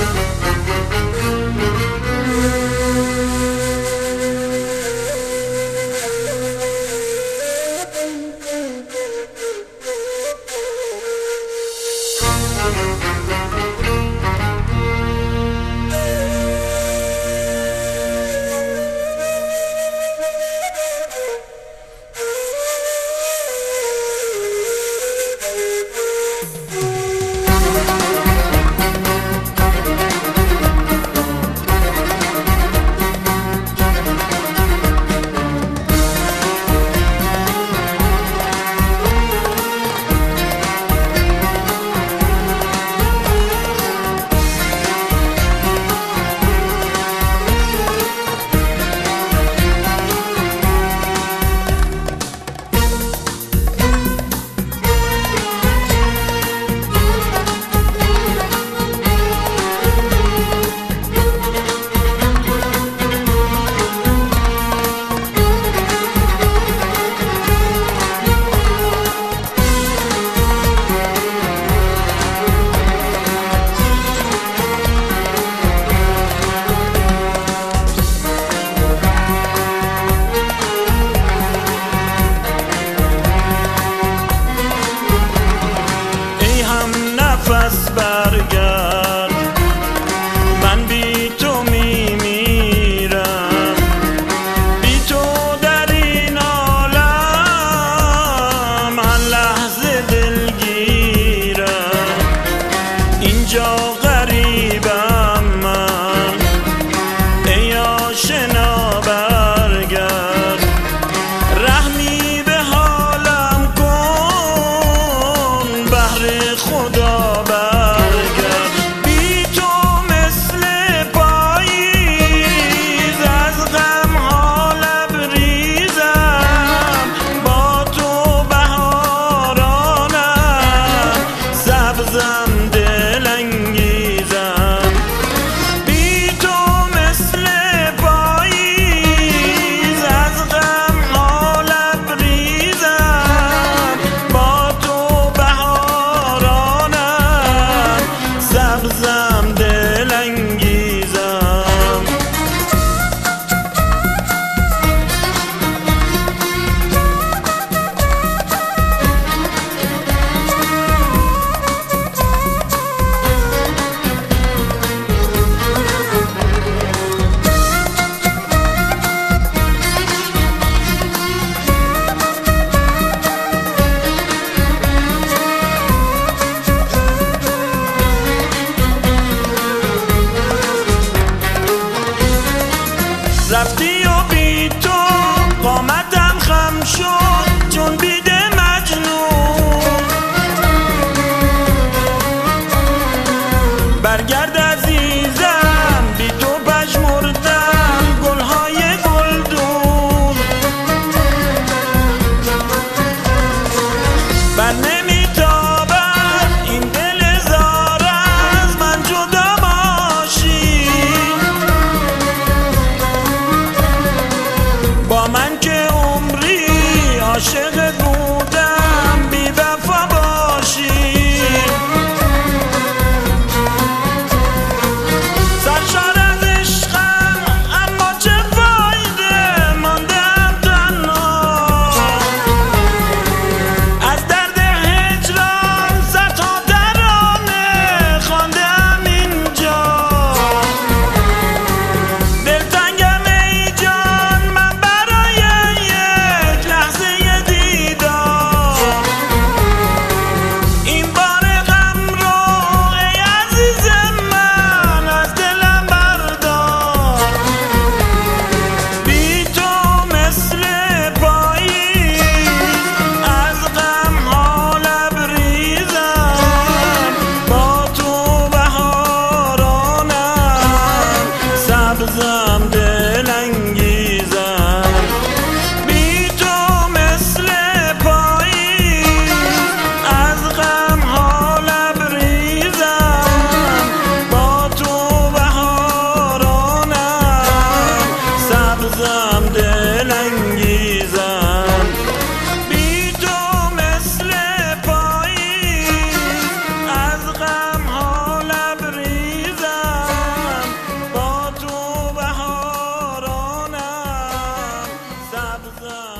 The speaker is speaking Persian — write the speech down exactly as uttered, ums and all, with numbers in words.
نفس برگرد، من بی تو میمیرم، بی تو در این عالم هر لحظه دلگیرم. اینجا غریبم من، ای آشنا برگرد، رحمی به حالم کن، بهر خدا برگرد. بی تو مثل پاییز از غم ها لبریزم، با تو بهارانم، سبزم دلانگیزم. بی تو مثل پاییز از غم ها لبریزم، با تو بهارانم، سبزم دلانگیزم. رفتی و بی تو قامتم خم شد چون بید مجنون. برگرد عزیزم، بی تو پژمردم گلهای گلدون. بر نمیتابد این دل زار از من جدا باشی، با من که عمری عاشقت بودم، بی وفا باشی. سرشار از عشقم اما چه فایده، ماندم تنها از درد رفتم